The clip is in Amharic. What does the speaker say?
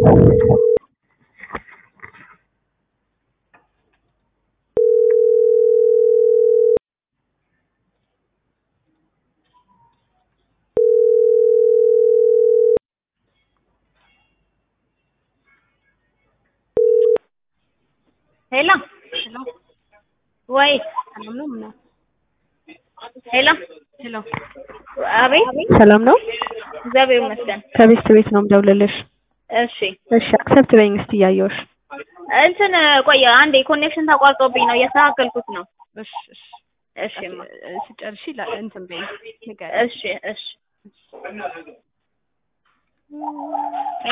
Hello. Hello. Wait. Hello. Hello. Hello. Abi? ሰላም ነው እግዚአብሔር ይመስገን። ከቤት ቤት ነው የምደውልልሽ። እሺ እሺ አክሰፕት በይኝ እስቲ ያየውሽ። እንትን ቆይ አንዴ ኮኔክሽን ተቋርጦብኝ ነው እያስተካከልኩት ነው። እሺ እሺ እሺማ ስጨርሺ እንትን በይ ንገሪ። እሺ እሺ